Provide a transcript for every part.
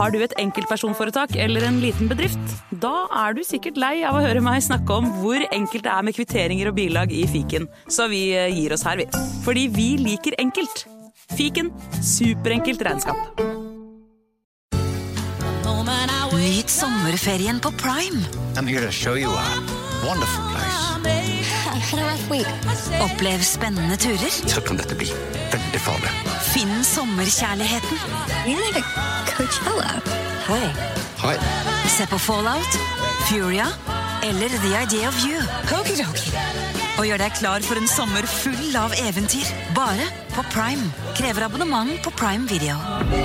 Har du et enkeltpersonforetak eller en liten bedrift? Da du sikkert lei av å høre meg snakke om hvor enkelt det med kvitteringer og bilag i fiken. Så vi gir oss her, vi. Fordi vi liker enkelt. Fiken, superenkelt regnskap. Nyt sommerferien på Prime. I'm here to show you a wonderful place. Had a rough week. Opplev spennende turer. Så kan dette bli veldig farlig. Finn sommerkjærligheten. You're like a Coachella. Hei. Hei. Se på Fallout, Furia eller The Idea of You. Okidoki. Og gjør deg klar for en sommer full av eventyr. Bare på Prime. Krever abonnement på Prime Video.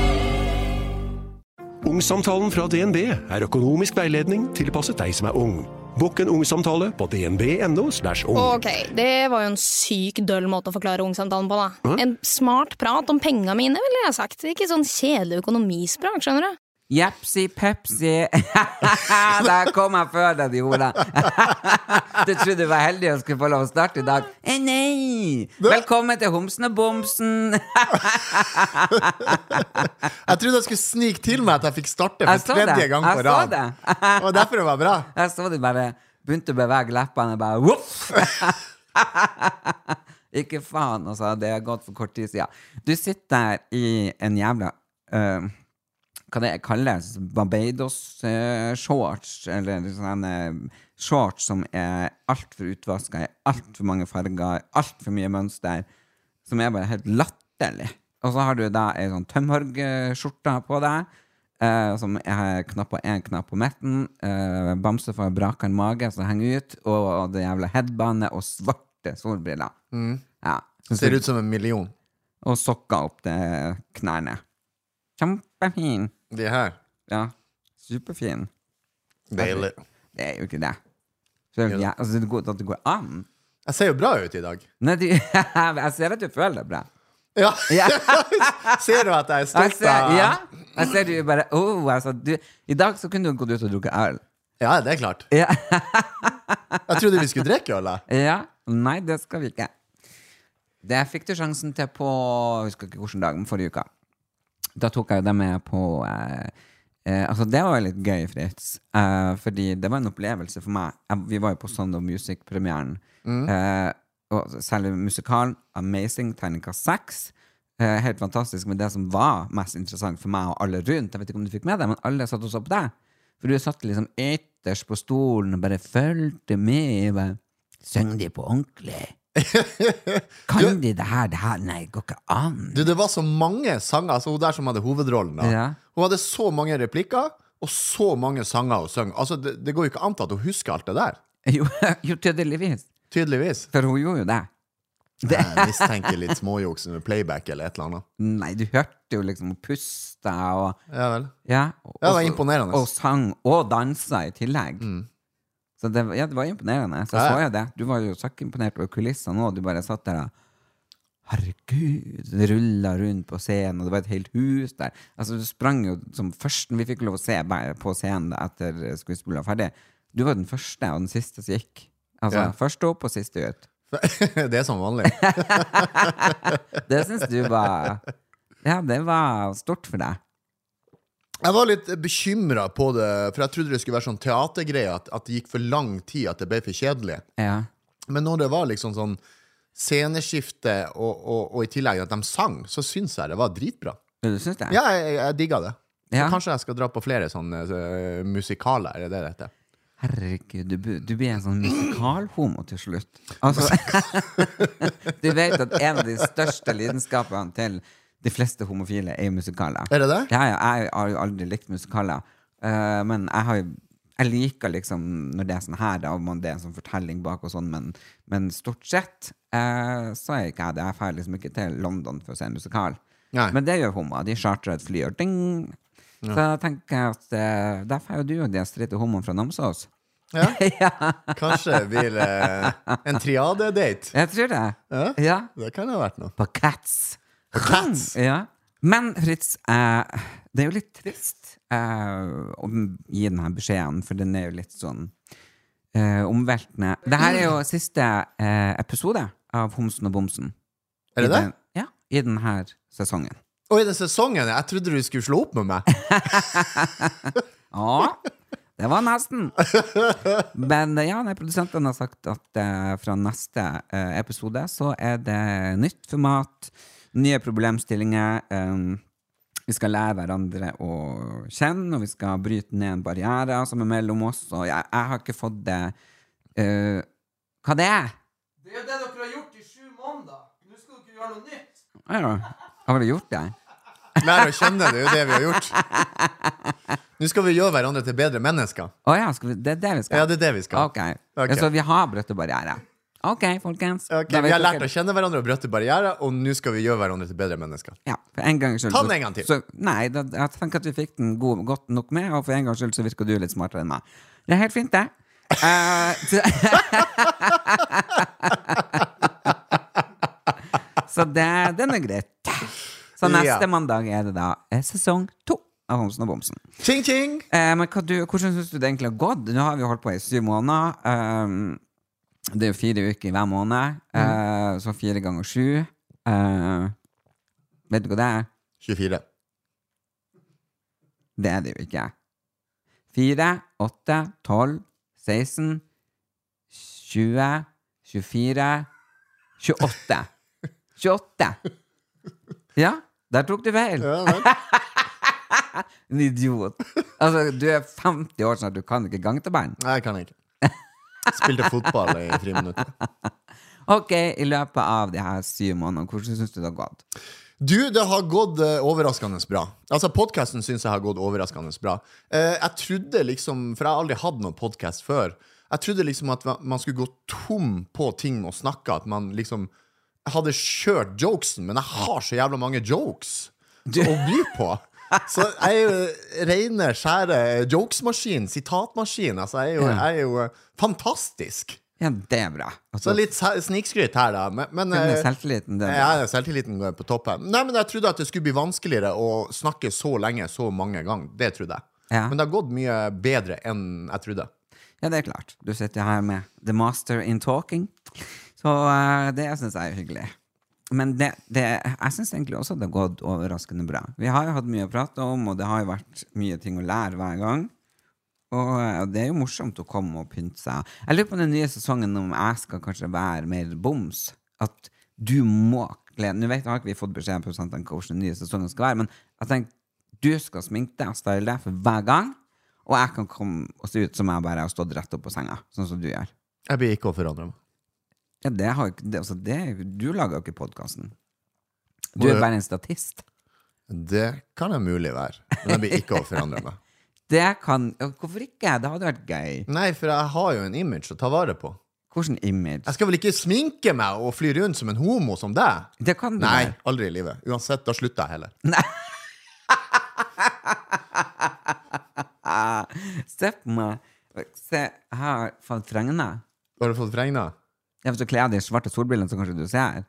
Ungsamtalen fra DNB økonomisk veiledning tilpasset deg som ung. Bokk en ungsamtale på dnb.no/ung. Ok, det var jo en syk døll måte å forklare ungsamtalen på da. En smart prat om penga mine, ville jeg sagt. Ikke sånn kjedelig økonomispråk, skjønner du? Jepsi, pepsi. Der kom jeg før deg, de hoda. Du trodde du var heldig og skulle få lov å starte i dag. Nei! Velkommen til Homsen og Bomsen. Jeg trodde jeg skulle snike til meg at jeg fikk starte for tredje gang på rad. Og derfor det var bra. Jeg så de bare begynte å bevege leppene og bare woof! Ikke faen, altså. Det har gått for kort tid siden. Du sitter i en jævla... hva det kalles, Barbados-shorts, eller sånne shorts som alt for utvasket, i alt for mange farger, alt for mye mønster, som bare helt latterlig. Og så har du da en sånn tømhorg-skjorta på deg, som knapper en knapp på midten, bamse for brakan mage, som henger ut, og det jævla headbandet, og svarte solbriller. Ja. Ser ut som en million. Og sokker opp til knærne. Kjempefin. De her? Ja, superfin. Deilig. Det jo ikke det. Så, ja, altså, det går an. Jeg ser jo bra ut i dag. Nei, jeg ser at du føler det bra. Ja. Ser du at jeg stolt av... Ja, jeg ser du bare, altså, i dag så kunne du gått ut og drukke øl. Ja, det klart. Ja. Jeg trodde vi skulle drikke øl, da. Ja, nei, det skal vi ikke. Det fikk du sjansen til på, jeg husker ikke hvilken dag, men forrige uka. Da tok jeg det med på altså det var litt gøy, Fritz, fordi det var en opplevelse for meg. Vi var jo på Sound of Music-premieren, og særlig musikalen Amazing, terningkast 6, helt fantastisk. Men det som var mest interessant for meg og alle rundt, jeg vet ikke om du fikk med deg, men alle satt også på deg, for du satt liksom ytterst på stolen og bare følte med, bare, søng de på ordentlig. Kan de det her? Nei, går ikke an. Du, det var så mange sanger. Altså hun der som hadde hovedrollen da. Ja. Hun hadde så mange replikker og så mange sanger å synge. Altså det går jo ikke an til at hun husker alt det der. Jo, tydeligvis. For hun gjorde jo det. Jeg mistenker litt småjuks med playback eller et eller annet. Nei, du hørte jo liksom puste og... Ja vel. Ja, det var imponerende. Og sang og dansa i tillegg. Så det var imponerende. Så så jeg det. Du var jo så imponert over kulissene nå. Du bare satt der og herregud, det rullet rundt på scenen, og det var et helt hus der. Altså, du sprang jo som først, vi fikk lov å se på scenen etter skuespillet var ferdig. Du var den første og den siste som gikk. Altså, først opp og siste ut. Det som vanlig. Det synes du var... Ja, det var stort for deg. Jeg var litt bekymret på det, for jeg trodde det skulle være sånn teatergreie, at det gikk for lang tid, at det ble for kjedelig. Ja. Men når det var liksom sånn sceneskifte, og i tillegg at de sang, så synes jeg det var dritbra. Du synes det? Ja, jeg digget det. Ja. Så kanskje jeg skal dra på flere sånne musikaler, er det dette? Herregud, du blir en sånn musikalhomo til slutt. Altså, du vet at en av de største lidenskapene til de fleste homofile er musikaler. Er det det? Ja, jeg har jo aldri likt musikaler. Men jeg liker liksom når det er sånn her, da, og det er en sånn fortelling bak og sånn, men stort sett så er ikke jeg det. Jeg får liksom ikke til London for å se en musikal. Nei. Men det gjør homo. De charter et fly og ding! Ja. Så jeg tenker at derfor er jo du og de stritte homoen fra Namsos. Ja. Ja. Kanskje blir en triade-date. Jeg tror det. Ja. Det kan ha vært noe. På Cats. Ja. Men Fritz, det er jo litt trist å gi denne beskjeden, for den er jo litt sånn omveltende. Dette er jo siste episode av Homsen og Bomsen. Er det det? Ja, i denne sesongen. Og i den sesongen, jeg trodde du skulle slå opp med meg. Ja, det var nesten. Men ja, produsenten har sagt at fra neste episode så det nytt format, nye problemstillinger. Vi skal lære hverandre å kjenne, og vi skal bryte ned en barriere som mellom oss. Og jeg har ikke fått det. Hva det er? Det jo det dere har gjort i 7 måneder. Nå skal dere gjøre noe nytt. Ja, har vi gjort det? Lære å kjenne, det jo det vi har gjort. Nå skal vi gjøre hverandre til bedre mennesker. Ja, det det vi skal? Ja, det det vi skal. Ok. Så vi har brøtt og barriere. Ok, folkens. Okay, vi har lært å kjenne hverandre og brøtte barriere, og nå skal vi gjøre hverandre til bedre mennesker. Ja, for en gang skyld. Ta den en gang til. Så, nei, jeg tenker at vi fikk den godt nok med, og for en gang skyld så virker du litt smartere enn meg. Det helt fint, det. Så den greit. Så neste mandag det da sesong 2 av Homsen og Bomsen. Ching, ching! Men hvordan synes du det egentlig har gått? Nå har vi holdt på i 7 måneder. Det jo 4 uker i hver måned. Så 4 ganger 7. Vet du hva det 24. Det det jo ikke. 4, 8, 12, 16, 20, 24, 28. 28. Ja, der tok du feil. Ja, vel. En idiot. Altså, du 50 år snart, du kan ikke gangtabellen. Nei, jeg kan ikke. Spilte fotball i 3 minutter. Ok, i løpet av de her 7 månedene, hvordan synes du det har gått? Du, det har gått overraskende bra. Altså, podcasten synes jeg har gått overraskende bra. Jeg trodde liksom, for jeg har aldri hatt noen podcast før, jeg trodde liksom at man skulle gå tom på ting å snakke, at man liksom hadde kjørt jokesen, men jeg har så jævla mange jokes å by på. Så jeg jo rene, skjære jokesmaskin, sitatmaskin. Altså, jeg er jo fantastisk. Ja, det bra. Altså, så litt snikskryt her da. Men selvtilliten, det selvtilliten går på topp her. Nei, men jeg trodde at det skulle bli vanskeligere å snakke så lenge, så mange ganger. Det trodde jeg. Ja. Men det har gått mye bedre enn jeg trodde. Ja, det klart. Du sitter her med The Master in Talking. Så det synes jeg hyggelig. Men jeg synes egentlig også det har gått overraskende bra. Vi har jo hatt mye å prate om, og det har jo vært mye ting å lære hver gang. Og det er jo morsomt å komme og pynte seg. Jeg lurer på den nye sesongen om jeg skal kanskje være mer boms. At du må glede. Nå vet jeg, har ikke vi fått beskjed på hvordan den nye sesongen skal være, men jeg tenker du skal sminke deg og style deg for hver gang, og jeg kan komme og se ut som jeg bare har stått rett opp på senga, sånn som du gjør. Jeg blir ikke å forandre meg. Ja, du lager jo ikke podcasten. Du bare en statist. Det kan jeg mulig være, men jeg blir ikke å forandre meg. Hvorfor ikke? Det hadde vært gøy. Nei, for jeg har jo en image å ta vare på. Hvordan image? Jeg skal vel ikke sminke meg og fly rundt som en homo som deg? Det kan du. Nei, aldri i livet. Uansett, da slutter jeg heller. Nei. Se på meg. Se, jeg har fått fregna. Har du fått fregna? Jeg vil så kle av de svarte solbrillene, så kanskje du ser.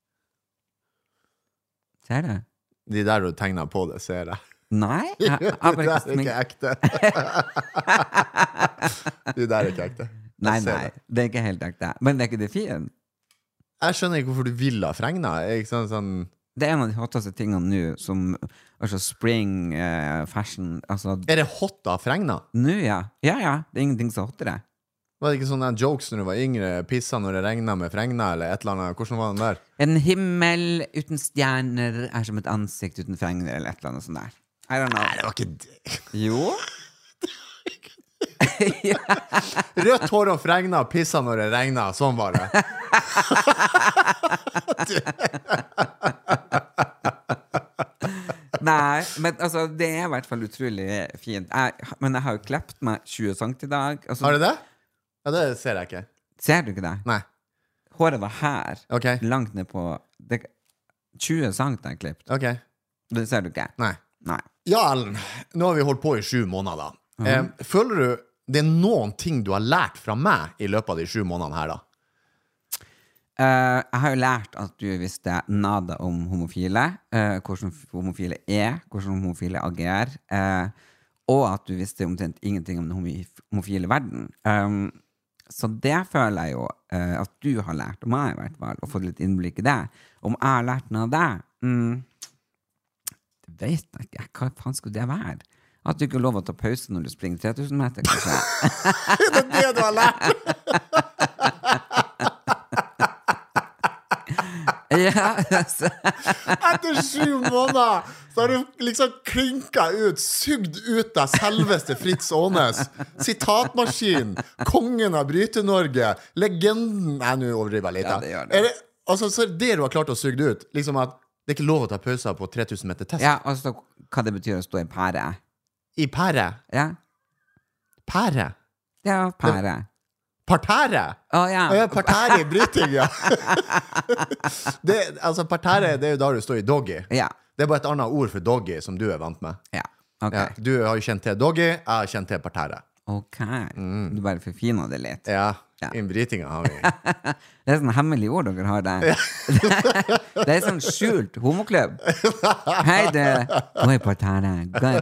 Ser du? De der du tegner på det, ser jeg. Nei, jeg har bare Det er ikke ekte. De der er ikke ekte. Nei, det er ikke helt ekte. Men det er ikke det fint. Jeg skjønner ikke hvorfor du vil ha fregna. Det er en av de hotteste tingene nå, som altså spring, fashion altså, er det hot av fregna? Nå, ja. Ja, det er ingenting som hotter det. Var det ikke sånne jokes når du var yngre? Pissa når det regnet med fregna, eller et eller annet? Hvordan var den der? En himmel uten stjerner er som et ansikt uten fregner, eller et eller annet sånt der. I don't know. Nei, det var ikke det. Jo. Rødt hår og fregna, pissa når det regnet. Sånn var det. Nei, men altså, det er i hvert fall utrolig fint. Men jeg har jo klept meg 20 cm i dag. Altså, har du det? Ja, det ser jeg ikke. Ser du ikke det? Nei. Håret var her, langt ned på 20 cm jeg klippet. Ok. Det ser du ikke? Nei. Ja, Ellen, nå har vi holdt på i 7 måneder da. Føler du det er noen ting du har lært fra meg i løpet av de 7 månedene her da? Jeg har jo lært at du visste nada om homofile, hvordan homofile hvordan homofile agerer, og at du visste omtrent ingenting om den homofile verden. Så det føler jeg jo at du har lært om meg i hvert fall, og fått litt innblikk i det. Om jeg har lært noe av det? vet jeg ikke. Hva faen skulle det være? At du ikke har lov å ta pause når du springer 3000 meter, kanskje? Det det du har lært! Ja, altså. Etter 7 måneder så har du liksom klinka ut, sugd ut av selveste Fritz Aanes. Sitatmaskin, kongen av Bryte-Norge, legenden. Nei, nå overdriver jeg litt. Ja, det gjør det. Altså, så er det du har klart å sugge ut, liksom at det er ikke lov å ta pauser på 3000 meter test. Ja, altså, hva det betyr å stå i pære. I pære? Ja. Pære? Ja, pære. Partære? Ja. Ja, partære i bryting, ja. Altså, partære, det er jo da du står i doggy. Ja. Det er bare et annet ord for doggy som du er vant med. Ja, ok. Ja, du har jo kjent til doggy, jeg har kjent til partære. Ok, du bare forfiner det litt. Ja, Ja. innbrytinga har vi. Det er sånn hemmelig ord dere har der. Det er sånn skjult homoklubb. Hei, du. Gå i partære.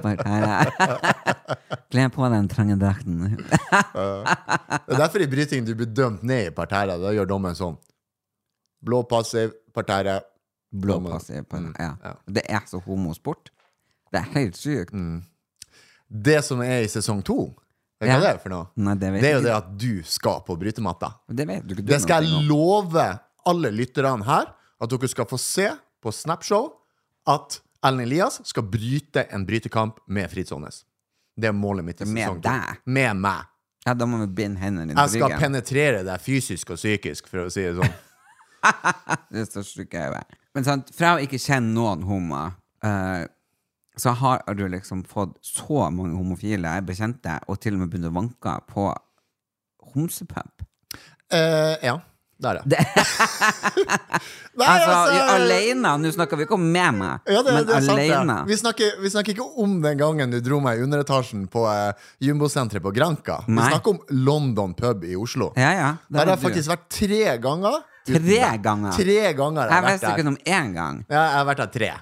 Gled på den trange drakten. Det er derfor i bryting du blir dømt ned i partære. Da gjør dommen sånn. Blå passiv, partære. Blå passiv. Ja. Det er så homosport. Det er helt sykt. Det som er i sesong 2, vet du hva det er for noe? Nei, det vet det er jo jeg det at du skal på brytematta. Det vet du ikke. Det skal jeg love alle lytterne her, at dere skal få se på Snapshow at Ellen Elias skal bryte en brytekamp med Fritz Aanes. Det er målet mitt i sesong 2. Med deg? Med meg. Ja, da må vi binde hendene Jeg skal penetrere deg fysisk og psykisk, for å si det sånn. Det er så sykt jeg er. Men sant, fra å ikke kjenne noen homo, så har du liksom fått så mange homofile bekjente, og til og med begynt å vanke på homsepub. Ja, det er det. Nei, altså, alene, nå snakker vi ikke om med meg, ja, men det er sant, alene. ja. Vi snakker ikke om den gangen du dro meg i underetasjen på Jumbo-sentret på Granka. Vi Nei. snakker om London pub i Oslo. Ja, ja. Der har jeg faktisk vært 3 ganger. 3 ganger? 3 ganger Jeg visste ikke om 1 gang. Ja, jeg har vært der 3.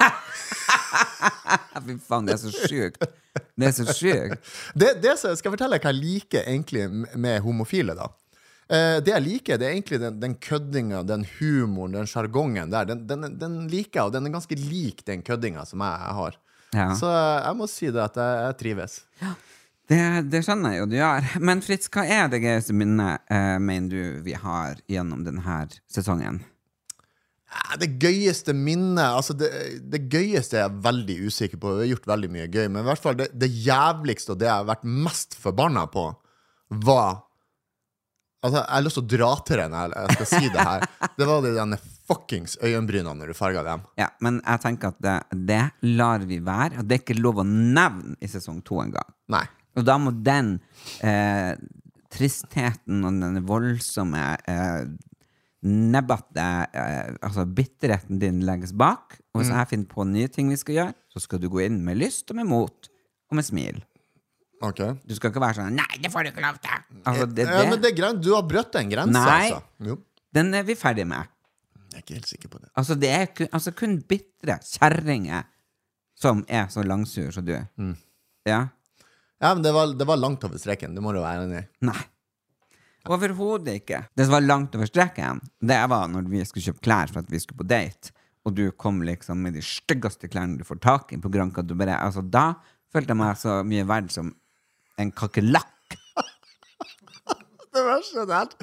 Fy faen, det er så sykt. Det er så sykt. Skal jeg fortelle hva jeg liker egentlig med homofile da. Det jeg liker, det er egentlig den køddinga, den humoren, den jargongen der. Den liker jeg, og den er ganske lik den køddinga som jeg har. Ja. Så jeg må si det at jeg trives. Ja. Det skjønner jeg jo du gjør. Men Fritz, hva er det gøyeste minnet, mener du, vi har gjennom denne sesongen? Det gøyeste minnet, altså det gøyeste er jeg veldig usikker på. Vi har gjort veldig mye gøy, men i hvert fall det jævligste og det jeg har vært mest forbannet på var, altså jeg har lyst til å dra til den når jeg skal si det her. Det var de denne fuckings øyenbrynene når du farget dem. Ja, men jeg tenker at det lar vi være. Det er ikke lov å nevne i sesong 2 en gang. Nei. Og da må den tristheten og den voldsomme nebbatte, altså bitterheten din legges bak. Og hvis jeg finner på nye ting vi skal gjøre, så skal du gå inn med lyst og med mot og med smil. Ok. Du skal ikke være sånn, nei, det får du ikke lov til. Altså, ja, men det er greit, du har brøtt en grense. Nei, altså. Jo. Den er vi ferdig med. Jeg er ikke helt sikker på det. Altså, det er kun bittre kjerringer som er så langsur som du. Ja? Ja, men det var langt over streken, det må du være enig i. Nei. Overhodet ikke. Det som var langt over streken, det var når vi skulle kjøpe klær for at vi skulle på date, og du kom liksom med de styggeste klærne du får tak i på Granka. Altså, da følte jeg meg så mye verd som en kakelakk. Det verste det er.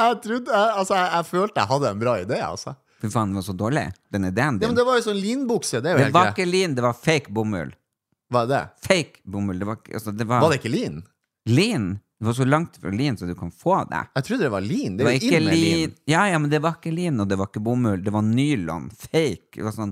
Jeg følte jeg hadde en bra idé, altså. Fy faen, det var så dårlig. Den ideen din. Ja, men det var jo sånn linbukse, det er jo det var ikke lin, det var fake bomull. Hva er det? Fake bomull, det var det ikke lin? Lin? Det var så langt fra lin så du kan få det. Jeg trodde det var lin. Det var jo ikke inn med lin. Ja, men det var ikke lin, og det var ikke bomull. Det var nylon, fake. Det var sånn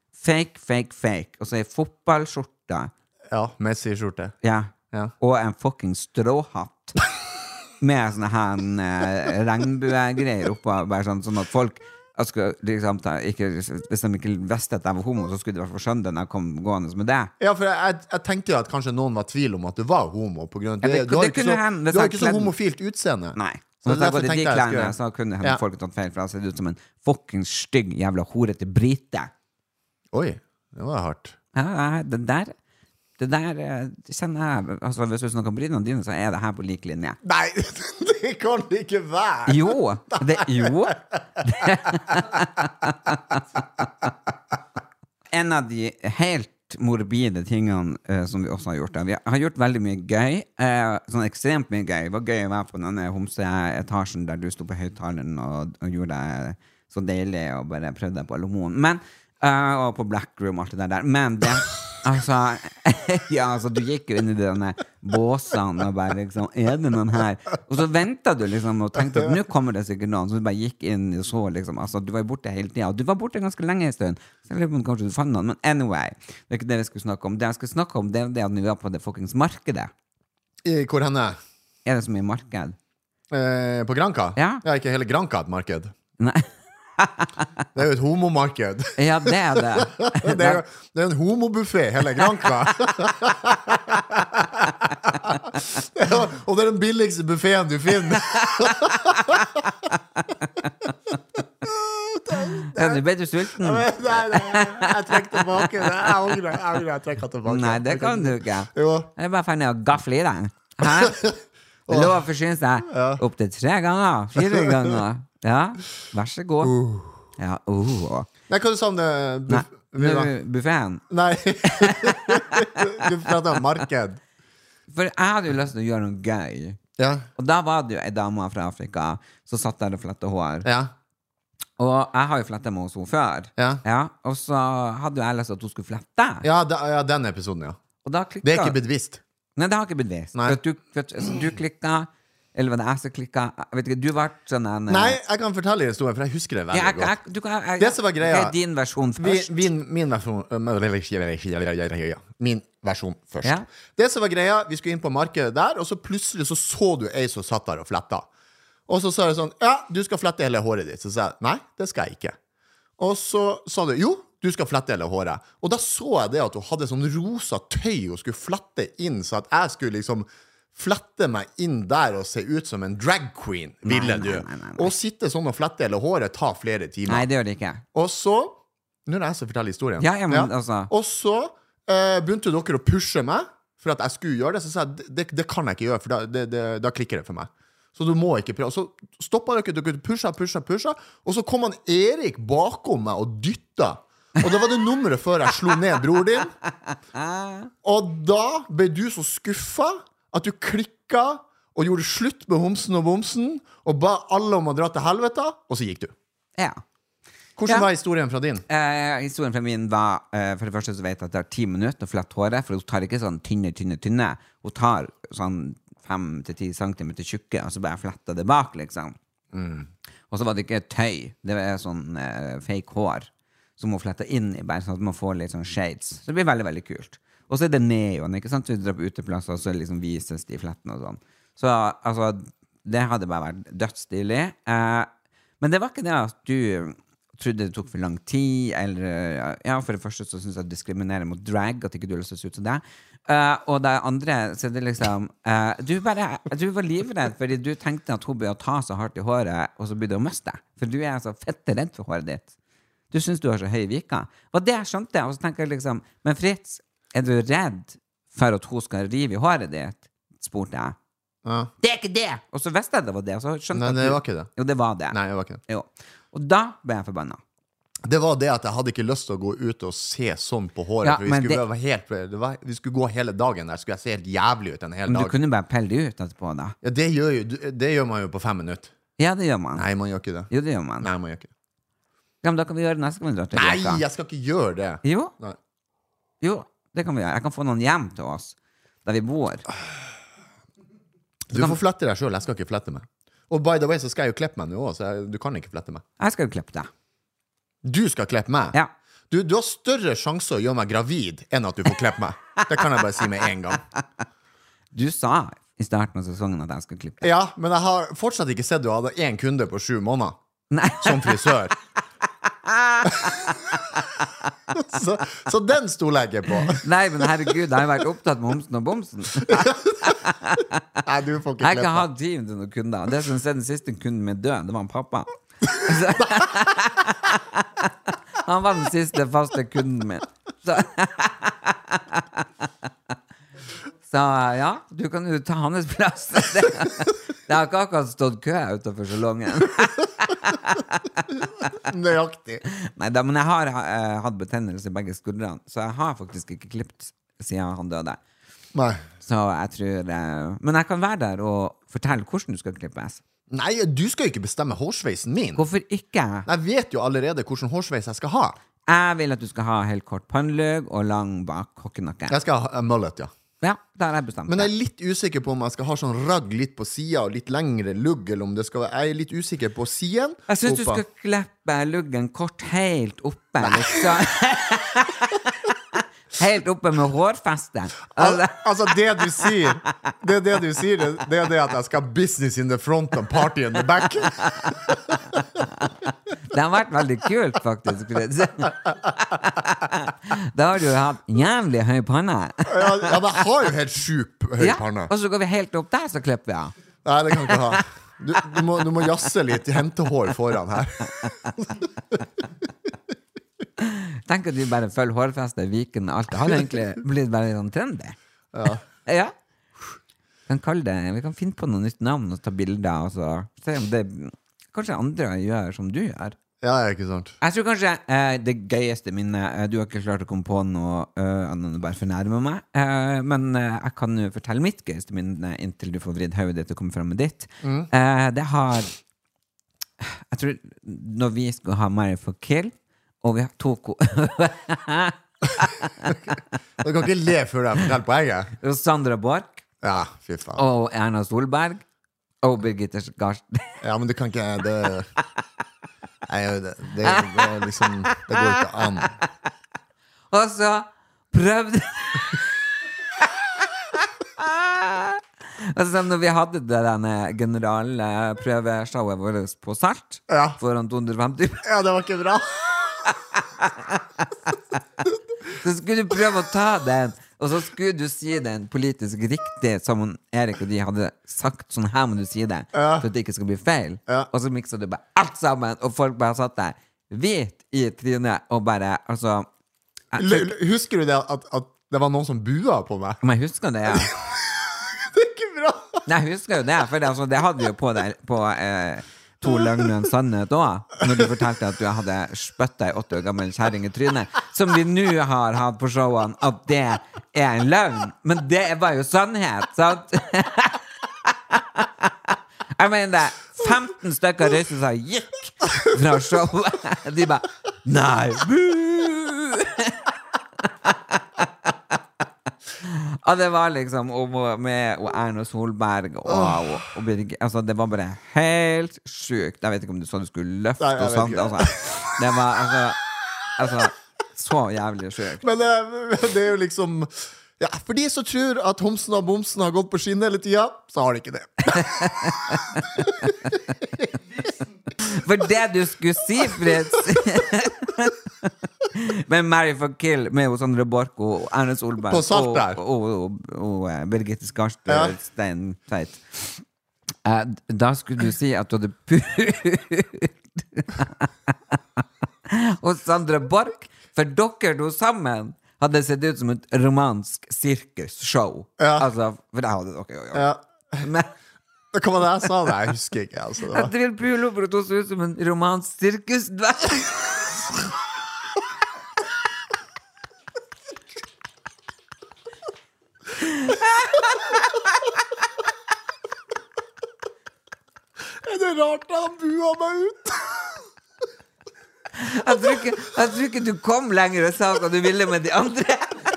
fake. Og så en fotballskjorte. Ja, Messi-skjorte. Ja, og en fucking stråhatt. Med sånne her regnbuegreier oppå, bare sånn at folk liksom, hvis de ikke visste at jeg var homo, så skulle de i hvert fall skjønne det når jeg kom gående med det. Ja, for jeg tenkte jo at kanskje noen var tvil om at du var homo på grunn av det. Du har ikke så homofilt utseende. Nei. Så hvis jeg går i de klærne, så kunne folk tatt feil, for jeg ser ut som en fucking stygg jævla horete brite. Oi, det var hardt. Ja, det der kjenner jeg, altså hvis du snakker om brynene dine, så er det her på like linje. Nei, det kan det ikke være. Jo. en av de helt morbide tingene som vi også har gjort. Vi har gjort veldig mye gøy, sånn ekstremt mye gøy. Det var gøy å være på denne homseetasjen der du stod på høyttaleren og gjorde det så deilig og bare prøvde på Alomon. Men, og på Black Room og alt det der. Men det, altså, ja, altså, du gikk jo inn i denne båsene og bare liksom, det noen her? Og så ventet du liksom og tenkte at nå kommer det sikkert noen, så du bare gikk inn og så liksom, altså, du var jo borte hele tiden, og du var borte ganske lenge en stund, så jeg lurer på om kanskje du fant noen, men anyway, det ikke det vi skulle snakke om. Det jeg skulle snakke om, det det at vi var på det fucking markedet. Hvor henne? Det så mye marked? På Granca? Ja. Ja, ikke hele Granca et marked. Nei. Det jo et homomarked. Ja, det det. Det er en homobuffet, hele Granca. Og det den billigste buffeten du finner. Ja, du ble du sulten? Nei, jeg trekker tilbake. Jeg angrer, jeg trekker tilbake. Nei, det kan du ikke. Jo. Jeg bare ferdig å gafle i deg. Hæ? Det lov å forsyne seg opp til 3 ganger, 4 ganger. Ja, vær så god. Ja, Nei, hva du sa om det? Buffeten? Nei. Du prater om marked. For jeg hadde jo lyst til å gjøre noe gøy. Ja. Og da var det jo en dame fra Afrika som satt der og flettet hår. Ja. Og jeg har jo flettet med henne før. Ja. Og så hadde jo jeg lyst til at hun skulle flette. Ja, den episoden, ja. Og da klikket... Det er ikke bevisst. Nei, det har ikke blitt vist. For du klikket... Eller var det jeg som klikket? Jeg vet ikke, du var sånn en... Nei, jeg kan fortelle historien, for jeg husker det veldig godt. Det som var greia... Det din versjon først. Min versjon først. Ja. Det som var greia, vi skulle inn på markedet der, og så plutselig så du ei som satt der og fletta. Og så sa jeg sånn, ja, du skal flette hele håret ditt. Så sa jeg, nei, det skal jeg ikke. Og så sa du, jo, du skal flette hele håret. Og da så jeg det at hun hadde sånn rosa tøy og skulle flette inn, så at jeg skulle liksom... flette meg inn der og se ut som en drag queen, ville du. Nei. Og sitte sånn og flette hele håret tar flere timer. Nei, det gjør det ikke. Og så, nå er det jeg som forteller historien. Ja, men altså... Og så begynte dere å pushe meg for at jeg skulle gjøre det, så sa jeg, det kan jeg ikke gjøre, for da klikker det for meg. Så du må ikke prøve. Og så stoppet dere pusha, og så kom han Erik bakom meg og dyttet. Og da var det nummeret før jeg slo ned bror din. Og da ble du så skuffet at du klikket og gjorde slutt med homsen og bomsen og ba alle om å dra til helvete, og så gikk du. Ja. Hvordan var historien fra din? Historien fra min var, for det første så vet jeg at det 10 minutter å flette håret, for hun tar ikke sånn tynne. Hun tar sånn 5-10 centimeter tjukke, og så bare fletter det bak, liksom. Og så var det ikke tøy, det var sånn fake hår, som hun fletter inn i, bare sånn at man får litt sånn shades. Så det blir veldig, veldig kult. Og så det neon, ikke sant? Vi drar på uteplasser, og så liksom vises de flettene og sånn. Så, altså, det hadde bare vært dødsstilig. Men det var ikke det at du trodde det tok for lang tid, eller, ja, for det første så synes jeg at diskriminerer mot drag, at ikke du har lyst til å se ut som det. Og det andre, så det liksom, du var livredd, fordi du tenkte at hun ble å ta så hardt i håret, og så ble det å miste. For du så fette redd for håret ditt. Du synes du har så høy vika. Og det jeg skjønte, og så tenker jeg liksom, men Fritz, du redd for at hun skal rive i håret ditt? Spurte jeg. Ja. Det ikke det! Og så visste jeg det var det. Og så skjønte Nei, det var ikke det. Jo, det var det. Nei, det var ikke det. Jo. Og da ble jeg forbannet. Det var det at jeg hadde ikke lyst til å gå ut og se sånn på håret. Ja, for vi skulle gå hele dagen der. Skulle jeg se helt jævlig ut en hel dag. Men du kunne bare pelle det ut etterpå da. Ja, det gjør man jo på 5 minutter. Ja, det gjør man. Nei, man gjør ikke det. Jo, det gjør man. Nei, man gjør ikke det. Ja, men da kan vi gjøre det neste gang vi drar til Reka. Nei, jeg skal ikke gjøre det. Jo. Nei. Jo, det kan vi gjøre. Jeg kan få noen hjem til oss, der vi bor. Du får flette deg selv, jeg skal ikke flette meg. Og by the way, så skal jeg jo klippe meg nå også, så du kan ikke flette meg. Jeg skal jo klippe deg. Du skal klippe meg? Ja. Du har større sjanse å gjøre meg gravid enn at du får klippe meg. Det kan jeg bare si med en gang. Du sa i starten av sesongen at jeg skal klippe deg. Ja, men jeg har fortsatt ikke sett du hadde 1 kunde på 7 måneder. Nei. Som frisør. så den stoler jeg ikke på. Nei, men herregud, jeg har vært opptatt med homsen og bomsen. Nei, du får ikke klippe. Jeg har ikke hatt tid til noen kunder. Det som den siste kunden min død, det var en pappa. Han var den siste faste kunden min. Så ja, du kan jo ta hans plass. Det har ikke akkurat stått kø utenfor salongen. Nøyaktig. Neida, men jeg har hatt betennelse i begge skuldrene, så jeg har faktisk ikke klippet siden han døde. Nei. Så jeg tror men jeg kan være der og fortelle hvordan du skal klippes. Nei, du skal ikke bestemme hårsveisen min. Hvorfor ikke? Jeg vet jo allerede hvordan hårsveis jeg skal ha. Jeg vil at du skal ha helt kort pannelugg og lang bak hokkenakke. Jeg skal ha mullet, ja. Ja, det har jeg bestemt. Men jeg er litt usikker på om jeg skal ha sånn ragg litt på siden og litt lengre lugg, eller om det skal være... Jeg er litt usikker på siden. Jeg synes du skal klippe luggen kort helt oppe, liksom. Helt oppe med hårfeste. Altså, det du sier, det er det at jeg skal ha business in the front and party in the back. Det har vært veldig kult, faktisk. Da har du jo hatt jævlig høy panne. Ja, men jeg har jo helt sjukt høy panne. Og så går vi helt opp der, så klipper vi av. Nei, det kan jeg ikke ha. Du må jasse litt hentehår foran her. Tenk at vi bare følger hårfeste, viken og alt. Det har egentlig blitt bare sånn trendy. Ja. Vi kan finne på noe nytt navn og ta bilder, og så se om det kanskje andre gjør som du gjør. Ja, ikke sant. Jeg tror kanskje det gøyeste minnet, du har ikke klart å komme på noe annet enn bare fornærme meg, men jeg kan jo fortelle mitt gøyeste minne inntil du får vridd hodet ditt og kommer frem med ditt. Det har, jeg tror, når vi skulle ha Marry for Kill, og vi har to Du kan ikke le før jeg forteller poenget. Sandra Borch. Ja, fy faen. Og Erna Solberg. Og Birgitte Skarsten. Ja, men du kan ikke det er liksom det går ikke an. Og så prøvde altså, når vi hadde det denne generalprøveshowet vårt på Salt foran 250. Ja, det var ikke bra. Så skulle du prøve å ta den, og så skulle du si den politisk riktig, som Erik og de hadde sagt, sånn her må du si det, for at det ikke skal bli feil. Og så mikset du bare alt sammen, og folk bare satt der, hvit i trynet, og bare, altså... Husker du det at det var noen som bua på meg? Men jeg husker det, ja. Det er ikke bra. Nei, jeg husker jo det, for det, altså, det hadde jo på deg på... 2 løgner og en sannhet også, når du fortalte at du hadde spøttet 8 år gammel kjæring i trynet, som vi nå har hatt på showene, at det er en løgn. Men det var jo sannhet, sant? Jeg mener det, 15 stykker reiste seg og gikk fra showet. De bare, nei, buh! Og det var liksom med Erna Solberg og Birgit, altså det var bare helt sykt. Jeg vet ikke om du sa du skulle løfte og sånt, altså. Det var altså så jævlig sykt. Men det er jo liksom, ja, for de som tror at homsen og bomsen har gått på skinne hele tiden, så har de ikke det. For det du skulle si, Fritz, med Marry for Kill, med Sandra Borch og Erna Solberg på Salt der og Birgitte Skarsten Stein Tveit, da skulle du si at du hadde pult og Sandra Borch, for dere to sammen hadde sett ut som et romansk sirkusshow. Altså, for det hadde dere jo men hva var det jeg sa det? Jeg husker ikke altså, at du vil pule for at du så ut som en romansk sirkusdverg. Er det rart da han bua meg ut? Jeg tror ikke du kom lenger og sa hva du ville med de andre.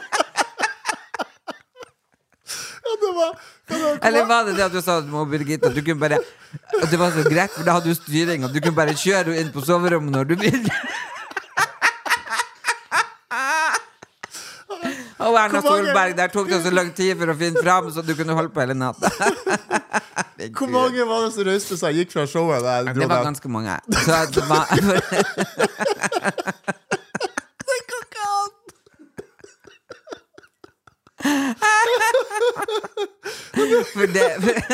Ja, det var eller var det at du sa til Birgitte at du kunne bare, at det var så greit, for da hadde du styring, at du kunne bare kjøre inn på soverommet når du ville. Og Erna Solberg, der tok det så lang tid for å finne frem, så du kunne holde på hele natta. Hvor mange var det som røste seg gikk fra showet der? Det var ganske mange. Så det var... Det går ikke an! For det...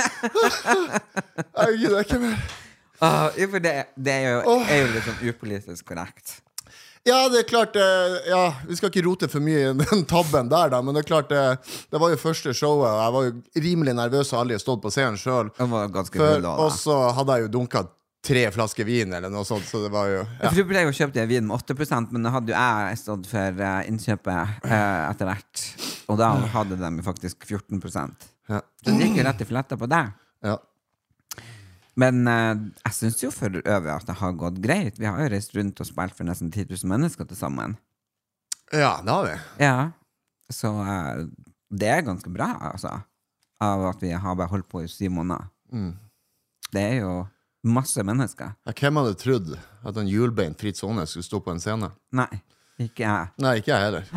Jeg gidder ikke mer. For det er jo litt sånn upolitisk korrekt. Ja, det er klart, ja, vi skal ikke rote for mye i den tabben der da, men det er klart, det var jo første showet, og jeg var jo rimelig nervøs og aldri stått på scenen selv. Det var ganske full da. Og så hadde jeg jo dunket 3 flasker vin eller noe sånt, så det var jo For du ble jo kjøpt en vin med 8%, men da hadde jo jeg stått for innkjøpet etter hvert. Og da hadde de faktisk 14%. Ja. Så det gikk jo rett i fletta på deg. Ja. Men jeg synes jo for øvrig at det har gått greit. Vi har jo reist rundt og spilt for nesten 10 000 mennesker til sammen. Ja, det har vi. Ja, så det er ganske bra, altså. Av at vi har bare holdt på i 7 måneder. Det er jo masse mennesker. Ja, hvem hadde trodd at en hjulbeint Fritz Aanes skulle stå på en scene? Nei, ikke jeg. Nei, ikke jeg heller.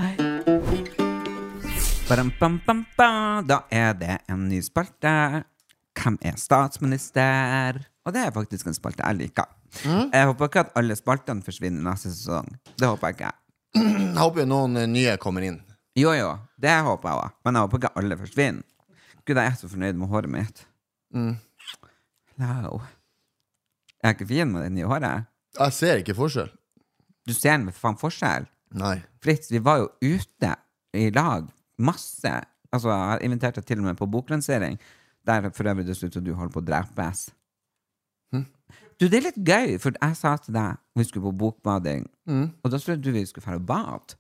Da er det en ny spalte. Hvem er statsminister? Og det er faktisk en spalte jeg liker. Jeg håper ikke at alle spaltene forsvinner neste sesong. Det håper jeg ikke. Jeg håper noen nye kommer inn. Jo, det håper jeg også. Men jeg håper ikke alle forsvinner. Gud, jeg er så fornøyd med håret mitt. Hello. Jeg er ikke fin med det nye håret. Jeg ser ikke forskjell. Du ser en faen forskjell. Nei. Fritz, vi var jo ute i lag masse. Altså, jeg inviterte til og med på boklansering. Der for øvrig det slutt, og du holdt på å drepes. Du, det er litt gøy, for jeg sa til deg vi skulle på bokbading, og da trodde du vi skulle fære og bad.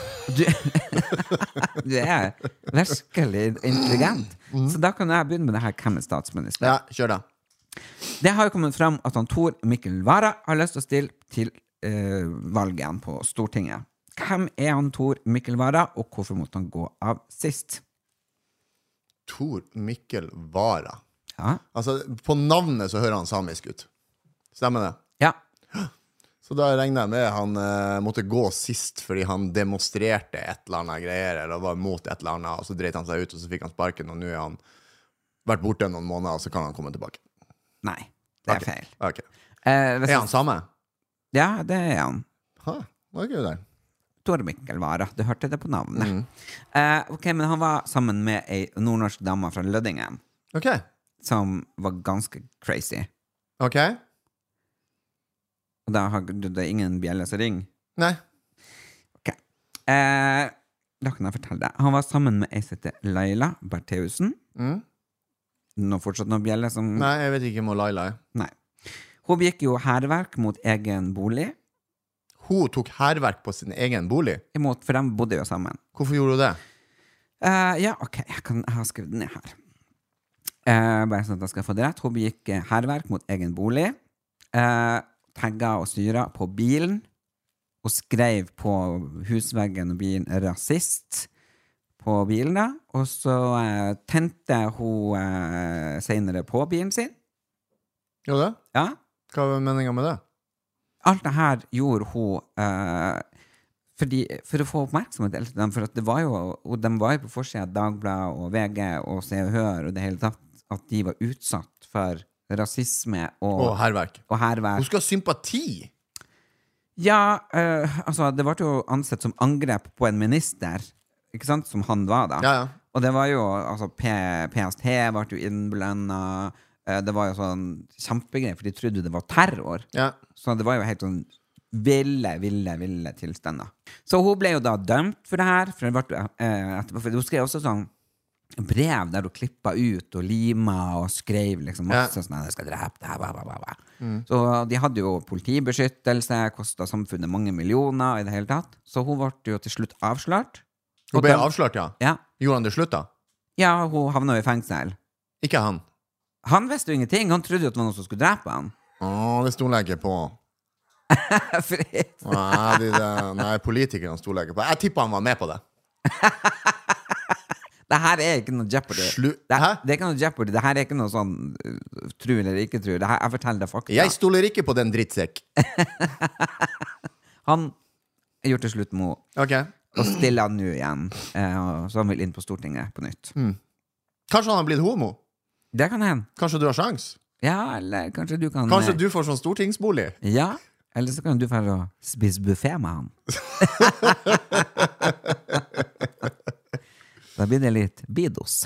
Du er virkelig intelligent. Så da kan jeg begynne med det her, hvem er statsminister? Ja, kjør da. Det har jo kommet frem at han Tor Mikkel Wara har lyst til å stille til valget igjen på Stortinget. Hvem er han Tor Mikkel Wara, og hvorfor måtte han gå av sist? Tor Mikkel Wara. Ja. Altså, på navnet så hører han samisk ut. Stemmer det? Ja. Så da regner jeg med han måtte gå sist fordi han demonstrerte et eller annet greier, eller var mot et eller annet, og så dreit han seg ut, og så fikk han sparken, og nå er han vært borte noen måneder, og så kan han komme tilbake. Nei, det er feil. Okay. Er han same? Ja, det er han. Hva er det der? Tor Mikkel Wara, du hørte det på navnet. Ok, men han var sammen med en nordnorsk dame fra Lødingen. Ok. Som var ganske crazy. Ok. Og da har du det ingen bjelle som ringer? Nei. Ok. Da kan jeg fortelle deg. Han var sammen med ei som heter Laila Bertheussen. Nå fortsatt noen bjelle som... Nei, jeg vet ikke om Laila er. Nei. Hun begikk jo herverk mot egen bolig. Hun tok herverk på sin egen bolig? For de bodde jo sammen. Hvorfor gjorde hun det? Ja, ok. Jeg har skrevet det ned her. Bare sånn at jeg skal få det rett. Hun begikk herverk mot egen bolig. Tagga og styra på bilen. Og skrev på husveggen og bilen rasist på bilen da. Og så tente hun senere på bilen sin. Gjorde det? Ja. Hva var meningen med det? Alt det her gjorde hun for å få oppmerksomhet for at det var jo, og de var jo på forsiden av Dagbladet og VG og Se og Hør og det hele tatt, at de var utsatt for rasisme og herverk. Hun skal ha sympati. Ja, altså det var jo ansett som angrep på en minister, ikke sant, som han var da. Ja. Og det var jo, altså PST var jo innblandet. Det var jo sånn kjempegreier, for de trodde det var terror. Ja. Så det var jo helt sånn ville tilstander. Så hun ble jo da dømt for det her, for hun skrev også sånn brev der hun klippet ut og lima og skrev liksom masse sånn, jeg skal drepe det her, Så de hadde jo politibeskyttelse, kostet samfunnet mange millioner i det hele tatt. Så hun ble jo til slutt avslørt. Hun ble avslørt, ja? Ja. Gjorde han det slutt da? Ja, hun havnet jo i fengsel. Ikke han? Han visste jo ingenting, han trodde jo at det var noen som skulle drepe han. Det stoler jeg ikke på. Fritz. Nei, politikerne stoler jeg ikke på. Jeg tipper han var med på det. Det her er ikke noe Jeopardy. Det er ikke noe Jeopardy. Det her er ikke noe sånn tro eller ikke tro. Jeg forteller deg fakta. Jeg stoler ikke på den drittsekk. Han gjorde til slutt med henne. Og stiller han nå igjen. Så han vil inn på Stortinget på nytt. Kanskje han har blitt homo? Det kan hende. Kanskje du har sjans? Ja, eller kanskje du kan... Kanskje du får sånn stortingsbolig? Ja, eller så kan du få spise buffet med han. Da blir det litt bidos.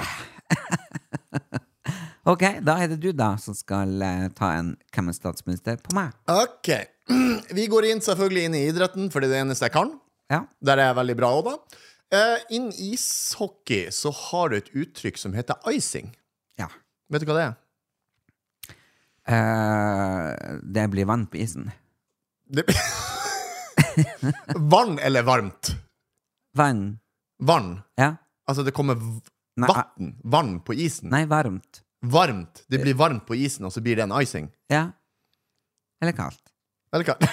Ok, da er det du da som skal ta en hvem er statsminister på meg. Ok, vi går selvfølgelig inn i idretten, for det er det eneste jeg kan. Ja. Der er jeg veldig bra også da. Innen ishockey så har du et uttrykk som heter icing. Ja. Vet du hva det er? Det blir vann på isen. Vann eller varmt? Vann. Vann? Ja. Altså det kommer vann på isen? Nei, varmt. Varmt? Det blir varmt på isen, og så blir det en icing? Ja. Eller kaldt. Eller kaldt.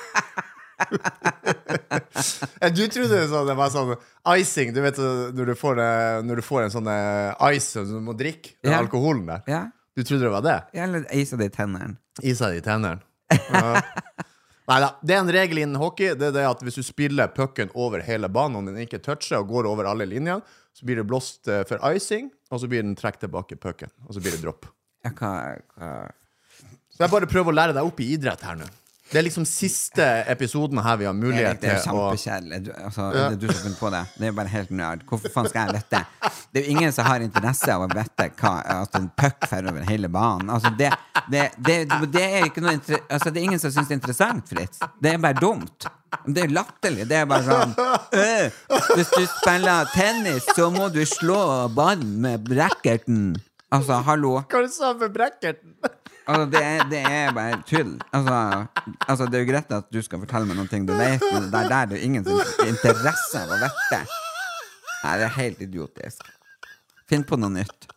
Du trodde det var sånn icing, du vet når du får en sånn ice som du må drikke, den alkoholen der. Ja. Du trodde det var det? Eller isa det i tenneren. Isa det i tenneren. Ja. Neida, det en regel innen hockey. Det det at hvis du spiller pucken over hele banen, og den ikke toucher og går over alle linjene, så blir det blåst for icing, og så blir den trekt tilbake pucken, og så blir det dropp. Ja, Så jeg bare prøver å lære deg opp i idrett her nå. Det liksom siste episoden her vi har mulighet til å... Det kjempekjedelig. Det er du som finner på det. Det bare helt nerd. Hvorfor faen skal jeg vite? Det jo ingen som har interesse av å vite at en puck fer over hele banen. Det er ikke noe det er ingen som synes det er interessant, Fritz. Det er bare dumt. Det er latterlig. Det er bare sånn hvis du spiller tennis, så må du slå ballen med racketen. Hallo. Hva er det sa med bracketen? Det er bare tull. Det er jo greit at du skal fortelle meg noen ting du vet, men det er jo ingen interesse av å vite. Nei, det er helt idiotisk. Finn på noe nytt.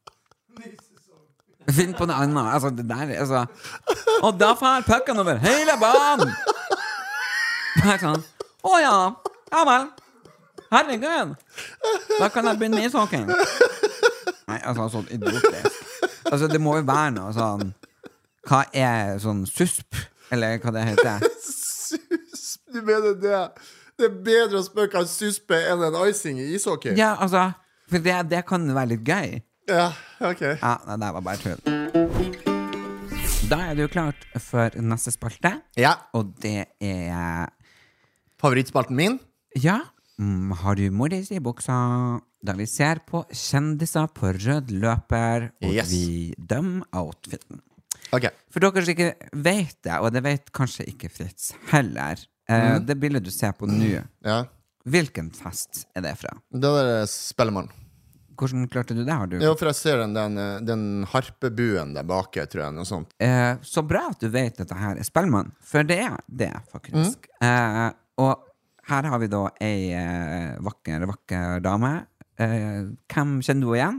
Finn på noe annet. Det der og da fer pucken over hele banen. Det er sånn, ja vel. Herregud. Da kan jeg begynne med ishockeyen. Nei, sånn idiotisk. Det må jo være noe sånn. Hva er sånn susp? Eller hva det heter? Susp? Du mener det? Det er bedre å spørre hva susp er enn en icing i ishockey? Ja, for det kan være litt gøy. Ja, ok. Ja, det var bare tull. Da er du klart for neste spalte. Ja. Og det er... Favorittspalten min? Ja. Har du Morris i buksa? Da vi ser på kjendiser på rød løper, og vi dømmer outfiten. Okay. For dere som ikke vet det, og det vet kanskje ikke Fritz heller, det bildet du ser på nå, hvilken fest er det fra? Det er Spellemann. Hvordan klarte du det? Har du? Jo, for jeg ser den harpebuen der bak, tror jeg, noe sånt. Så bra at du vet at dette her er Spellemann, for det er det faktisk. Og her har vi da ei vakker dame. Hvem kjenner du igjen?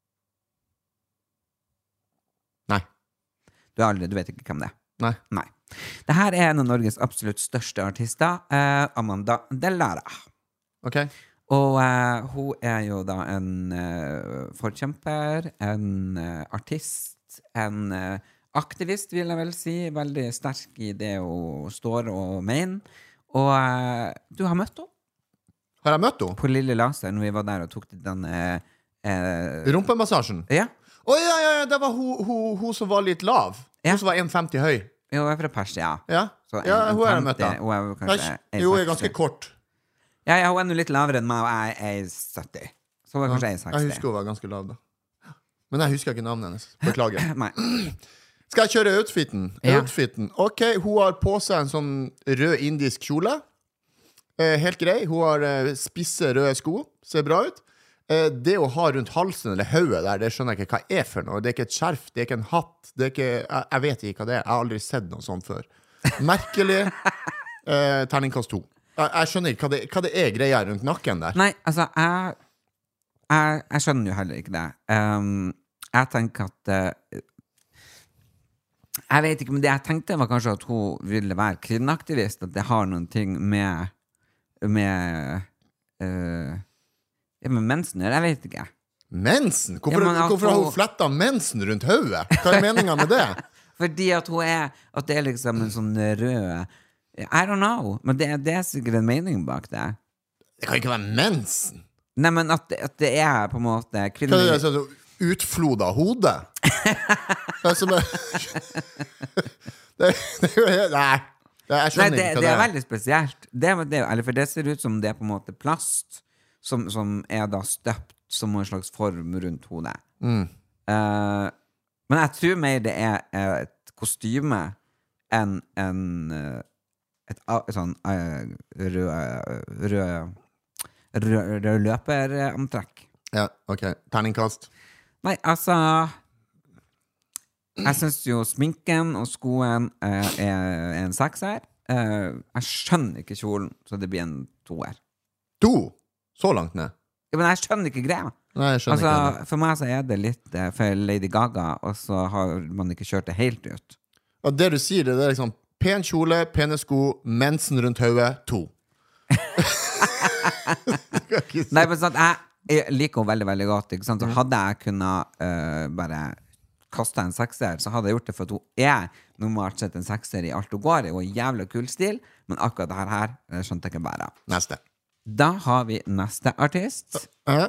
Nei. Du vet ikke hvem det er? Nei. Dette er en av Norges absolutt største artister, Amanda Delara. Ok. Og hun er jo da en forkjemper, en artist, en aktivist, vil jeg vel si. Veldig sterk i det hun står og mener. Og du har møtt henne? Har jeg møtt henne? På Lille Laser, når vi var der og tok den rumpemassasjen? Ja. Ja, det var hun som var litt lav. Hun som var 1,50 høy. Jo, hun er fra Persia. Ja, hun har jeg møtt da. Jo, hun er ganske kort. Ja, hun er nå litt lavere enn meg, og jeg er 70. Så hun er kanskje 1,60. Jeg husker hun var ganske lav da. Men jeg husker ikke navnet hennes. Beklager. Nei. Skal jeg kjøre outfiten? Ok, hun har på seg en sånn rød indisk kjole. Helt grei. Hun har spisse røde sko. Ser bra ut. Det å ha rundt halsen eller hodet der, det skjønner jeg ikke hva er for noe. Det er ikke et skjerf, det er ikke en hatt. Det er ikke, jeg vet ikke hva det er. Jeg har aldri sett noe sånt før. Merkelig. Terningkast 2. Jeg skjønner ikke hva det er greia rundt nakken der. Nei, jeg skjønner jo heller ikke det. Jeg tenker at jeg vet ikke, men det jeg tenkte var kanskje at hun ville være kvinneaktivist, at det har noen ting med mensen, jeg vet ikke. Mensen? Hvorfor har hun flettet mensen rundt hodet? Hva er meningen med det? Fordi at at det er liksom en sånn rød I don't know, men det er sikkert en mening bak det. Det kan ikke være mensen. Nei, men at det er på en måte Hva er det sånn utflod av hodet? Nei, jeg skjønner ikke hva det er veldig spesielt. For det ser ut som det er på en måte plast som er da støpt som en slags form rundt hodet. Men jeg tror mer det er et kostyme enn et sånn rød løperantrekk. Ja, ok. Terningkast? Nei, altså Jeg synes jo sminken og skoen er en 6-er. Jeg skjønner ikke kjolen, så det blir en 2-er. 2? Så langt ned? Ja, men jeg skjønner ikke greia. Nei, jeg skjønner ikke det. For meg så er det litt for Lady Gaga, og så har man ikke kjørt det helt ut. Og det du sier, det er liksom pen kjole, pene sko, mensen rundt hodet, 2. Nei, men sånn, jeg liker henne veldig, veldig godt, ikke sant? Så hadde jeg kunnet bare kastet en 6-er, så hadde jeg gjort det for at hun er normalt sett en 6-er i alt hun går i, og jævla kul stil, men akkurat det her skjønte jeg ikke bare. Neste. Da har vi neste artist.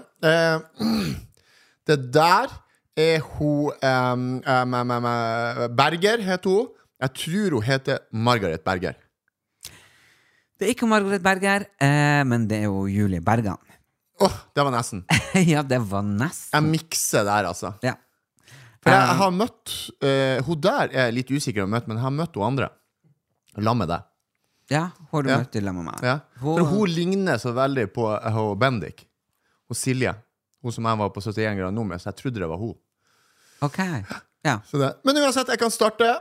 Det der er hun Berger heter hun. Jeg tror hun heter Margaret Berger. Det er ikke Margaret Berger, men det er jo Julie Bergan. Det var nesten. Ja, det var nesten. Jeg mikser der, altså. Ja. For jeg har møtt hun der er jeg litt usikker å møte, men jeg har møtt hun andre. La med det. Ja, har du møtt la med meg? Ja. For hun ligner så veldig på Bendik. Og Silje. Hun som jeg var på 71 grader nord med, så jeg trodde det var hun. Ok, ja. Men uansett, jeg kan starte.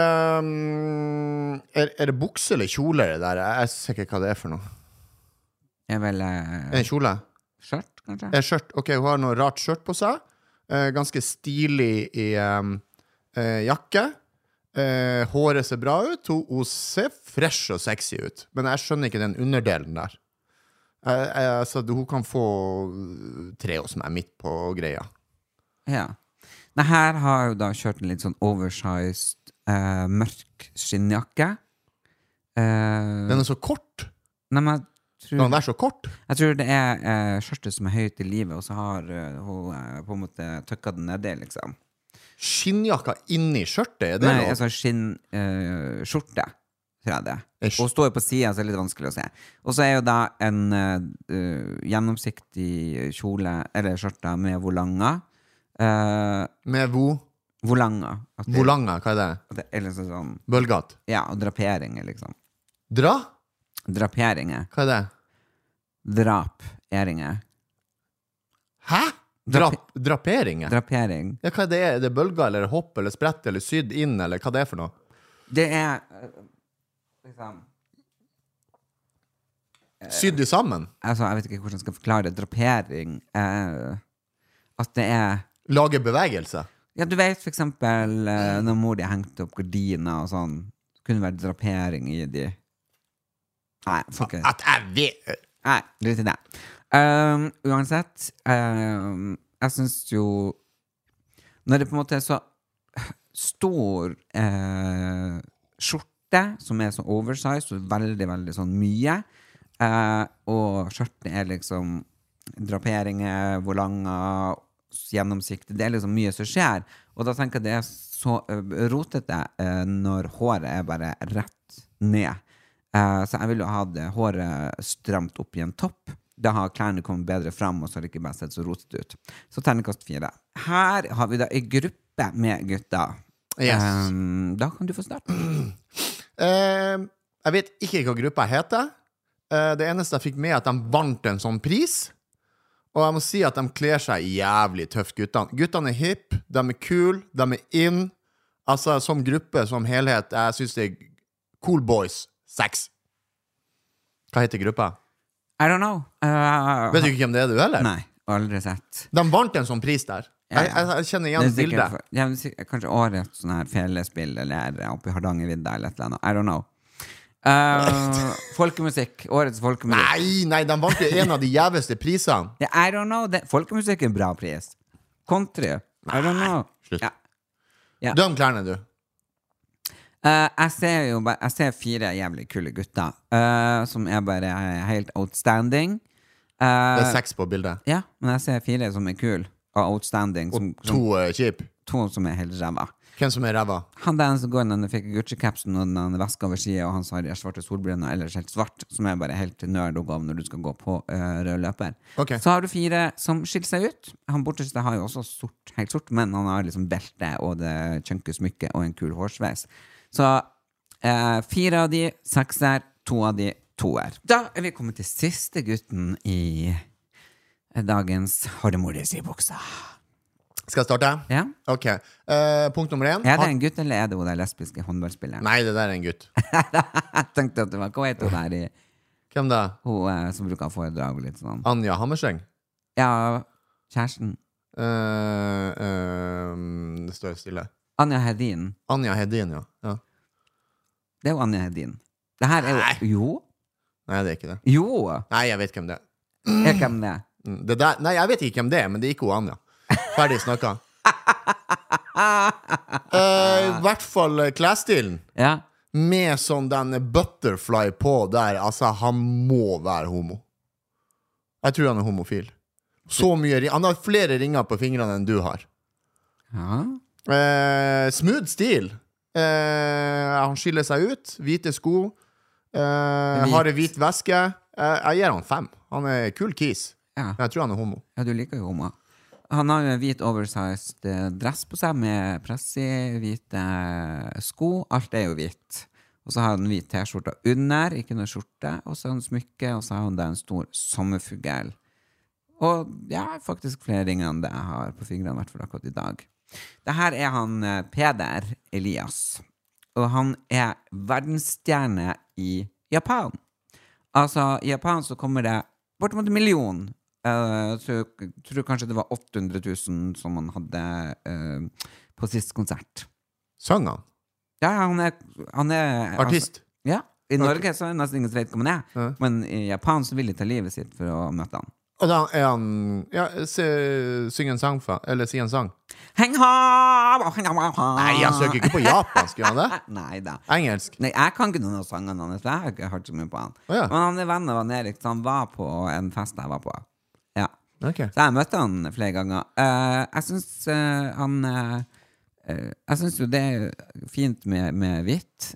Er det bukse eller kjole det der? Jeg ser ikke hva det er for noe. Er vel... Er det kjole? Skjørt, kanskje? Skjørt, ok, hun har noe rart skjørt på seg. Ganske stilig i jakke. Håret ser bra ut. Hun ser fresh og sexy ut. Men jeg skjønner ikke den underdelen der. Så hun kan få 3 hos meg midt på greia. Ja. Nei, her har hun da kjørt en litt sånn oversized mørk skinnjakke. Den er så kort. Nei, men kan den være så kort? Jeg tror det er skjørtet som er høyt i livet, og så har hun på en måte tøkket den nede, liksom. Skinnjakka inni skjørtet? Er det Nei, altså skinnskjorte, tror jeg det. Og står på siden, så er det litt vanskelig å se. Og så er jo da en gjennomsiktig kjole, eller skjørta med volanger. Med volanger. Volanger, hva er det? Det er liksom sånn... Bølgat? Ja, og draperinger, liksom. Draperinger. Hva er det? Draperinger. Hæ? Draperinger? Drapering. Ja, hva er det? Er det bølger, eller hopp, eller sprett, eller sydd inn, eller hva det er for noe? Det er liksom... Sydd i sammen? Altså, jeg vet ikke hvordan jeg skal forklare det. Drapering. At det er... Lage bevegelse? Ja, du vet for eksempel når mor de hengte opp gardiner og sånn, det kunne være drapering i de... Nei, fuck it. At jeg vet... Nei, litt i det. Uansett, jeg synes jo når det på en måte er så stor skjorte som er så oversized og veldig, veldig sånn mye, og skjørtet er liksom draperinger, volanger, gjennomsiktig, det er liksom mye som skjer, og da tenker jeg det er så rotete når håret er bare rett ned. Så jeg vil jo ha det håret stramt opp i en topp. Da har klærne kommet bedre frem, og så har det ikke bare sett så rotet ut. Så terningkast 4. Her har vi da en gruppe med gutter. Yes. Da kan du få starte. Jeg vet ikke hva gruppa heter. Det eneste jeg fikk med at de vant en sånn pris. Og jeg må si at de kler seg jævlig tøft, guttene. Guttene er hip, de er cool, de er in. Altså, som gruppe, som helhet, jeg synes det er Cool Boys 6. Hva heter gruppa? I don't know. Vet du ikke hvem det er, du heller? Nei, aldri sett. De vant en sånn pris der. Jeg kjenner igjen bildet. Kanskje årets sånn her fjellespill, eller oppe i Hardangervidda, eller et eller annet. I don't know. Folkemusikk. Årets folkemusikk. Nei, de vant jo en av de jævligste prisene. Yeah, I don't know. Folkemusikk er en bra pris. Country. I don't know. Slutt. Ja. Døm klærne, du. Jeg ser 4 jævlig kule gutter som er bare helt outstanding. Det er 6 på bildet. Ja, men jeg ser 4 som er kul og outstanding. Og 2 kjip. 2 som er helt ræva. Hvem som er ræva? Han den som går når han fikk Gucci-capsen og den veska over siden, og han sa de svarte solbriller, eller helt svart, som er bare helt nerd å gå av når du skal gå på rød løper. Okay. Så har du 4 som skiller seg ut. Han borteste har jo også helt sort, men han har liksom belte og det chunky smykke og en kul hårsveis. Så 4 av de 6-er, 2 av de 2-er. Da er vi kommet til siste gutten i dagens Har det moris i buksa. Skal jeg starte? Ja. Ok. Punkt nummer 1. Er det en gutt, eller er det hun der lesbiske håndballspilleren? Nei, det der er en gutt. Jeg tenkte at det var, hva heter hun der i Hvem da? hun som bruker foredrag og litt sånn? Anja Hammerseng? Ja, kjæresten. Det står stille. Anja Hedin. Anja Hedin, ja. Det er jo Anja Hedin. Det her er jo... Nei, det er ikke det. Jo! Nei, jeg vet hvem det er. Hvem det er? Det der, nei, jeg vet ikke hvem det er, men det er ikke hun Anja. Ferdig snakket. I hvert fall klesstilen. Ja. Med sånn den butterfly på der. Altså, han må være homo. Jeg tror han er homofil. Så mye han har flere ringer på fingrene enn du har. Ja. Smooth stil. Han skiller seg ut. Hvite sko. Har en hvit veske. Jeg gir han 5. Han er kul kis. Ja. Jeg tror han er homo. Ja, du liker jo homo. Han har jo en hvit oversized dress på seg med press i, hvite sko. Alt er jo hvitt. Og så har han en hvit t-skjorte under, ikke noe skjorte. Og så har han smykke, og så har han der en stor sommerfugl. Og ja, faktisk flere ringer enn det jeg har på fingrene, i hvert fall akkurat i dag. Dette er han Peder Elias. Og han er verdensstjerne i Japan. Altså, i Japan så kommer det bortimot 1 million. Jeg tror kanskje det var 800 000 som han hadde på sist konsert. Sang han? Ja, han er Artist? Altså, ja, i Norge så er det nesten ingen som vet hva han er. Men i Japan så vil de ta livet sitt for å møte han. Og da er han synger en sang eller sier en sang. Nei, jeg søker ikke på japansk, gjør han det? Nei da. Engelsk? Nei, jeg kan ikke noen av sangene hans, for jeg har ikke hørt så mye på han. Ja. Men han er venn av Erik, så han var på en fest jeg var på. Ja. Okay. Så jeg møtte han flere ganger. Jeg synes jeg synes jo det er fint med hvitt.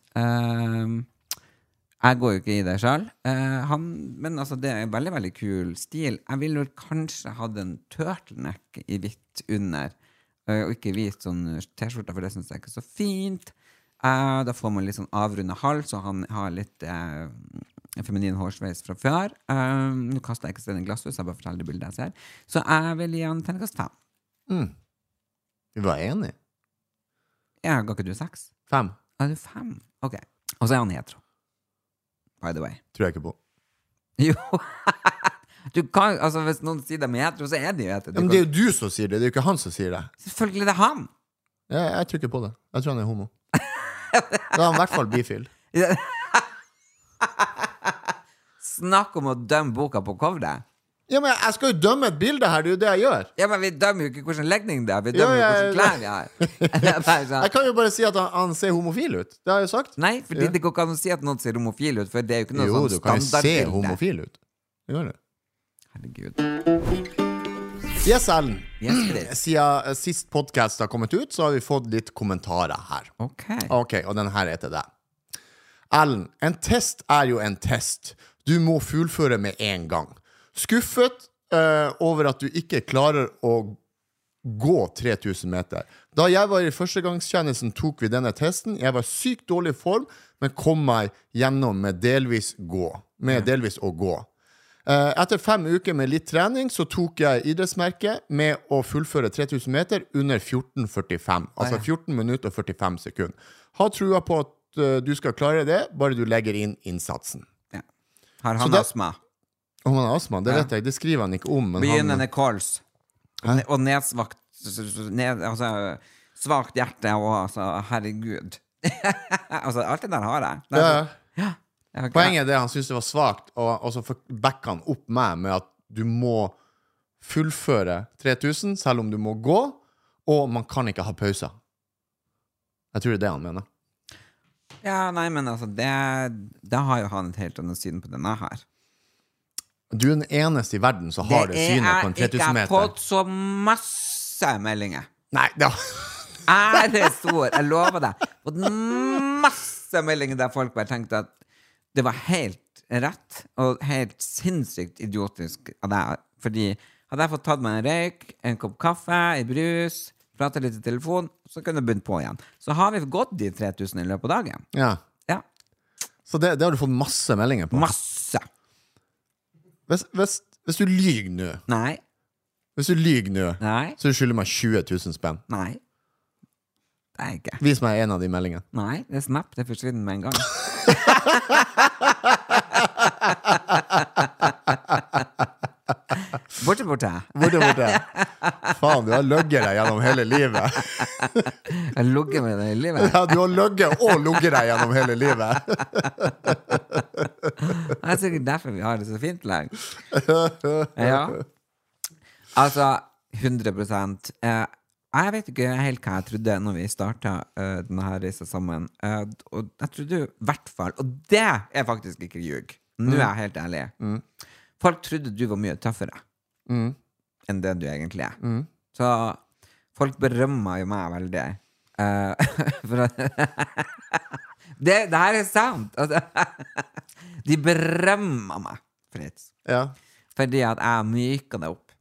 Jeg går jo ikke i det selv. Men altså, det er en veldig, veldig kul stil. Jeg ville vel kanskje hatt en turtleneck i hvitt under, og ikke hvit sånn t-skjorte, for det synes jeg ikke er så fint. Da får man litt sånn avrundet hals, og han har litt feminin hårsveis fra før. Nå kastet jeg ikke stedet i glasshus, jeg bare forteller det bildet jeg ser. Så jeg vil gi han terningkast 5. Vi var enige. Ja, ga ikke du 6? 5. Ja, du 5? Ok. Og så er han hetero. By the way. Tror jeg ikke på. Jo. Du kan, altså hvis noen sier det med hetero, så er det jo hetero. Men det er jo du som sier det, det er jo ikke han som sier det. Selvfølgelig det er han. Ja, jeg tror ikke på det. Jeg tror han er homo. Da er han i hvert fall bifil. Snakk om å dømme boka på coveret. Ja, men jeg skal jo dømme et bilde her, det er jo det jeg gjør. Ja, men vi dømmer jo ikke hvordan legning det er. Vi dømmer jo hvordan klær vi har. Jeg kan jo bare si at han ser homofil ut. Det har jeg jo sagt. Nei, fordi det går ikke an å si at noen ser homofil ut, for det er jo ikke noe sånn standardbilde. Jo, du kan se homofil ut. Det gjør det. Herregud. Yes, Ellen. Siden sist podcast har kommet ut, så har vi fått litt kommentarer her. Ok, og den her er til deg. Ellen, en test er jo en test. Du må fullføre med en gang. Skuffet over at du ikke klarer å gå 3000 meter. Da jeg var i førstegangstjenesten tok vi denne testen. Jeg var sykt dårlig form, men kom meg gjennom med delvis å gå. Etter 5 uker med litt trening så tok jeg idrettsmerket med å fullføre 3000 meter under 14:45. Altså 14 minutter og 45 sekunder. Ha trua på at du skal klare det, bare du legger inn innsatsen. Ja. Har han astma? Om han har astma, det vet jeg, det skriver han ikke om. Begynnende kols og nedsvakt altså, svagt hjerte og altså, herregud. Altså, alt det der har jeg. Ja. Poenget er det han synes det var svagt, og så backer han opp meg med at du må fullføre 3000 selv om du må gå, og man kan ikke ha pauser. Jeg tror det er det han mener. Ja, nei, men altså da har jo han et helt annet syn på denne her. Du er den eneste i verden som har det synet på en 3000 meter. Jeg har ikke fått så masse meldinger. Nei, det er det stor, jeg lover deg. Fått masse meldinger der folk bare tenkte at det var helt rett og helt sinnssykt idiotisk av deg. Fordi hadde jeg fått tatt meg en røyk, en kopp kaffe, en brus, pratet litt i telefon, så kunne jeg begynt på igjen. Så har vi gått de 3000 i løpet av dagen. Ja. Så det har du fått masse meldinger på? Masse. Hvis du lyger nå. Nei. Hvis du lyger nå, Nei. så skylder meg 20 000 spenn. Nei. Det er ikke. Vis meg en av de meldingene. Nei, det er Snap. Det forsvinner med en gang. Borte. Faen, du har løgget deg gjennom hele livet. Jeg logger med det i livet. Ja, du har løgget og logget deg gjennom hele livet. Det er sikkert derfor vi har det så fint lag. Ja. Altså, 100%. Jeg vet ikke helt hva jeg trodde når vi startet denne her reisen sammen. Og jeg trodde i hvert fall, og det er faktisk ikke ljug. Nå er jeg helt ærlig. Folk trodde du var mye tøffere enn det du egentlig er. Så folk berømmer jo meg veldig. For at det her er sant. Altså, de berømmer meg, Fritz. Ja. Fordi at jeg myker det opp.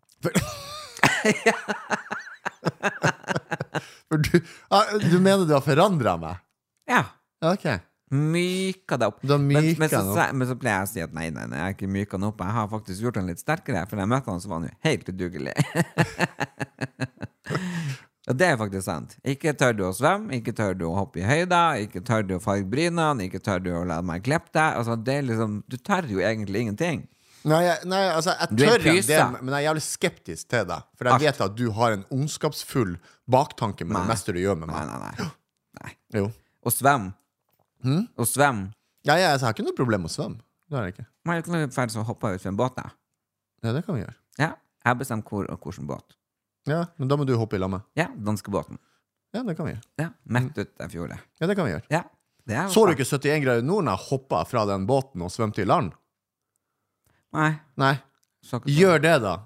For du mener du har forandret meg? Ja. Ok. Myka det opp. Men så pleier jeg å si at nei, jeg har ikke myka den opp. Jeg har faktisk gjort den litt sterkere. For da jeg møtte han, så var han jo helt udugelig. Og det er faktisk sant. Ikke tør du å svømme, ikke tør du å hoppe i høyda, ikke tør du å farge brynene, ikke tør du å la meg klippe deg. Altså, det er liksom, du tør jo egentlig ingenting. Nei, altså, jeg tør det, men jeg er jævlig skeptisk til deg. For jeg vet at du har en ondskapsfull baktanke med det meste du gjør med meg. Nei. Jo. Og svøm. Og svøm. Ja, jeg har ikke noe problem med å svømme. Det har jeg ikke. Man er ikke ferdig så hoppe ut fra en båt da. Ja, det kan vi gjøre. Ja, jeg har bestemt hvordan båt. Ja, men da må du hoppe i lammet. Ja, danskebåten. Ja, det kan vi gjøre. Ja, mett ut den fjordet. Ja, det kan vi gjøre. Ja, det er så du ikke 71 grader nord når jeg hoppet fra den båten og svømte i land? Nei. Gjør det da.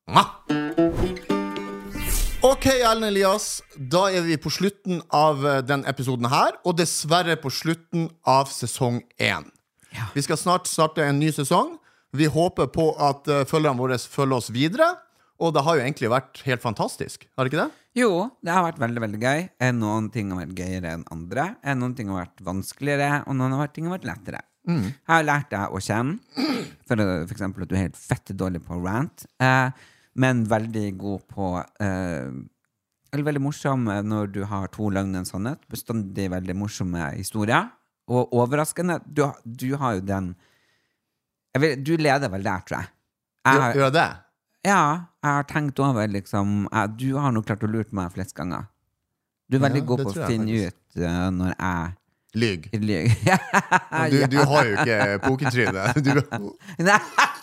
Ok, Ellen Elias, da er vi på slutten av den episoden her, og dessverre på slutten av sesong 1. Ja. Vi skal snart starte en ny sesong. Vi håper på at følgerne våre følger oss videre, og det har jo egentlig vært helt fantastisk, har det ikke det? Jo, det har vært veldig, veldig gøy. Noen ting har vært gøyere enn andre, noen ting har vært vanskeligere, og noen ting har vært lettere. Jeg har lært deg å kjenne, for eksempel at du er helt fett dårlig på rant, men veldig god på eller veldig morsom når du har 2 løgn og en sannhet, bestandig veldig morsomme historier, og overraskende, du har jo den du leder vel der, tror jeg. Gjør det? Ja, jeg har tenkt over liksom, du har nok klart å lurt meg flest ganger. Du er veldig god på å finne ut når jeg lyg. Ja. Du har jo ikke pokertryne. Nei.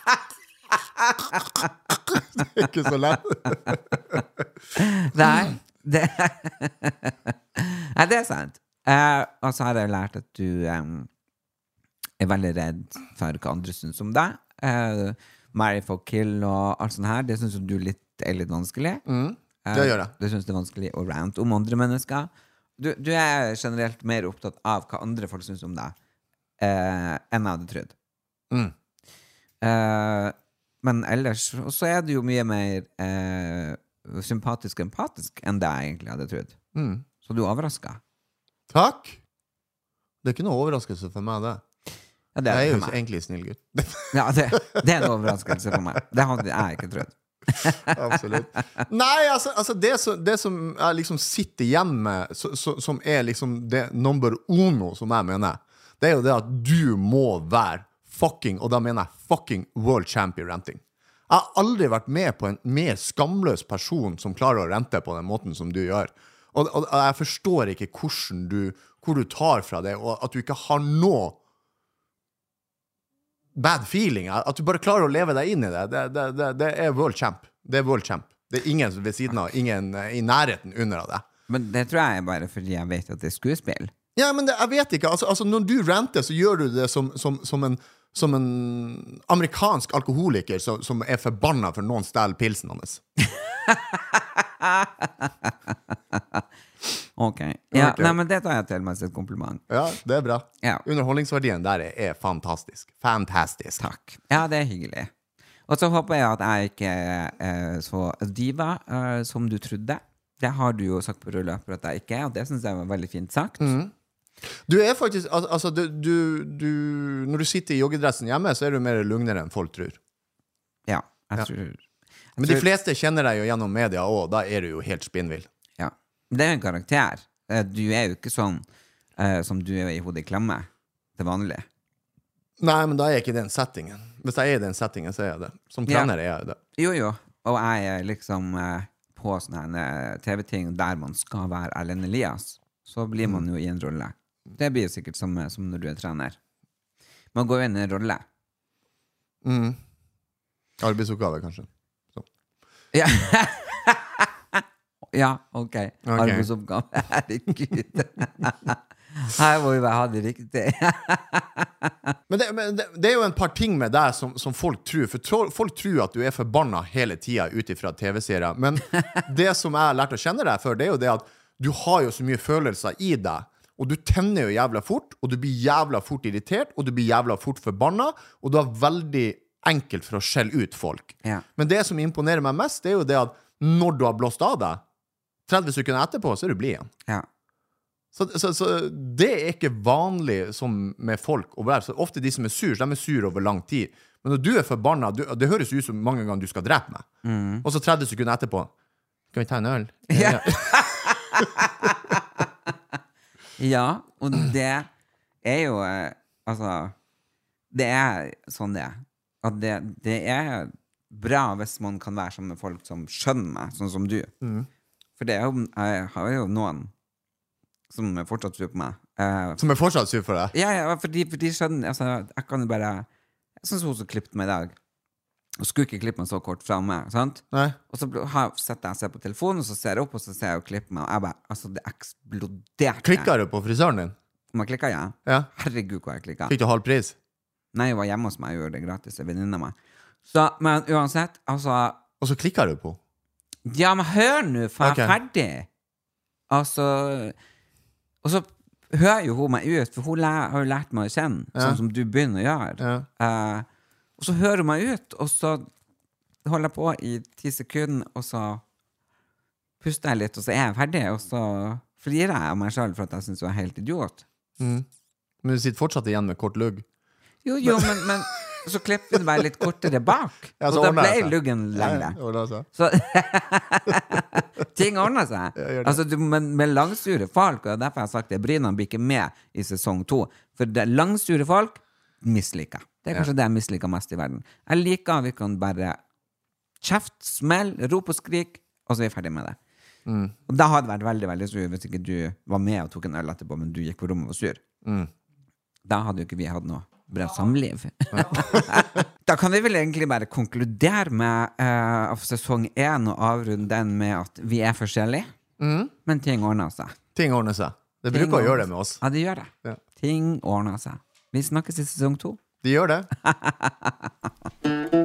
Det er ikke så lett. Nei, det er sant. Og så har jeg lært at du er veldig redd for hva andre synes om deg. Marry for kill og alt sånt her. Det synes du er litt vanskelig. Det gjør jeg. Du synes det er vanskelig å rant om andre mennesker. Du er generelt mer opptatt av hva andre folk synes om deg enn jeg hadde trodd. Men ellers så er du jo mye mer sympatisk og empatisk enn det jeg egentlig hadde trodd. Så du overrasket. Takk. Det er ikke noe overraskelse for meg, det. Ja, det jeg er jo egentlig snill gutt. Ja, det er en overraskelse for meg. Det hadde jeg ikke trodd. Absolutt. Nei, altså det som jeg liksom sitter igjen med, som er liksom det number uno som jeg mener, det er jo det at du må være fucking, og da mener jeg fucking world champion ranting. Jeg har aldri vært med på en mer skamløs person som klarer å rente på den måten som du gjør. Og jeg forstår ikke hvor du tar fra det, og at du ikke har noe bad feeling, at du bare klarer å leve deg inn i det. Det er world champ. Det er world champ. Det er ingen ved siden av, ingen i nærheten under av det. Men det tror jeg bare fordi jeg vet at det er skuespill. Ja, men jeg vet ikke. Altså, når du ranter, så gjør du det som en amerikansk alkoholiker som er forbannet for noen stjal pilsen hans. Ok. Ja, okay. Nei, men det tar jeg til meg som et kompliment. Ja, det er bra. Ja. Underholdningsverdien der er fantastisk. Fantastisk. Takk. Ja, det er hyggelig. Og så håper jeg at jeg ikke er så diva som du trodde. Det har du jo sagt på rødløper at jeg ikke er, og det synes jeg var veldig fint sagt. Du er faktisk, altså når du sitter i joggedressen hjemme, så er du mer lugnere enn folk tror. Ja, jeg Men de fleste kjenner deg jo gjennom media også, da du jo helt spinnvill. Ja, det en karakter. Du jo ikke sånn som du I hodet I klemme til vanlig. Nei, men da ikke den settingen. Hvis jeg I den settingen, så jeg det. Som trener jeg det. Jo, og jeg liksom på sånne TV-ting der man skal være Erlend Elias, så blir man jo I en rolle. Det blir jo sikkert som når du trener. Man går jo inn I en rolle. Arbeidsoppgave, kanskje. Så. Ja. Ja, ok. Arbeidsoppgave. Herregud. Her må vi ha det riktig. men det jo en par ting med deg som folk tror. For folk tror at du forbannet hele tiden utifra TV-serier. Men det som jeg har lært å kjenne deg for, det jo det at du har jo så mye følelser I deg. Og du tenner jo jævla fort, og du blir jævla fort irritert, og du blir jævla fort forbannet, og du har veldig enkelt for å skjelle ut folk. Ja. Men det som imponerer meg mest, det jo det at når du har blåst av deg, 30 sekunder etterpå, så du blid igjen. Ja. Så det ikke vanlig som med folk å være. Så ofte de som sur, de sur over lang tid. Men når du forbannet, det høres ut som mange ganger du skal drepe meg. Og så 30 sekunder etterpå, skal vi ta en øl? Ja. Ja, og det jo altså, det sånn det at det bra hvis man kan være sammen med folk som skjønner meg, sånn som du. For det jo, jeg har jo noen som fortsatt sur på meg. Som fortsatt sur for deg? Ja, for de skjønner, altså, jeg kan jo bare, jeg synes hun som klippet meg I dag, og skulle ikke klippe meg så kort fra meg, sant? Nei. Og så setter jeg seg på telefonen, og så ser jeg opp, og så ser jeg og klipper meg, og jeg bare, altså, det eksploderte. Klikker du på frisøren din? Om jeg klikker, ja. Ja. Herregud, hva jeg klikker. Fikk du halv pris? Nei, jeg var hjemme hos meg, jeg gjorde det gratis, jeg venninner meg. Så, men uansett, altså... Og så klikker du på? Ja, men hør nå, for jeg ferdig. Altså... Og så hører jo hun meg ut, for hun har jo lært meg å kjenne, sånn som du begynner å gjøre. Ja. Og så hører hun meg ut, og så holder jeg på I 10 sekunder, og så puster jeg litt, og så jeg ferdig, og så flirer jeg av meg selv for at jeg synes jeg helt idiot. Men du sitter fortsatt igjen med kort lugg? Jo, men så klipper vi det bare litt kortere bak, ja, og da ble luggen lengre. Ja, så ting ordner seg. Altså, med langsure folk, og derfor har jeg sagt det, Bryna blir ikke med I sesong 2, for det langsure folk misliker. Det kanskje det jeg misliker mest I verden. Jeg liker vi kan bare kjeft, smell, rop og skrik, og så vi ferdig med det. Og da hadde det vært veldig, veldig sur hvis ikke du var med og tok en øl etterpå, men du gikk på rommet og var sur. Da hadde jo ikke vi hatt noe bra samliv. Da kan vi vel egentlig bare konkludere med av sesong 1 og avrunde den med at vi forskjellige, men ting ordner seg. Ting ordner seg. Det bruker å gjøre det med oss. Ja, det gjør det. Ja. Ting ordner seg. Vi snakkes I sesong 2. De gjør det.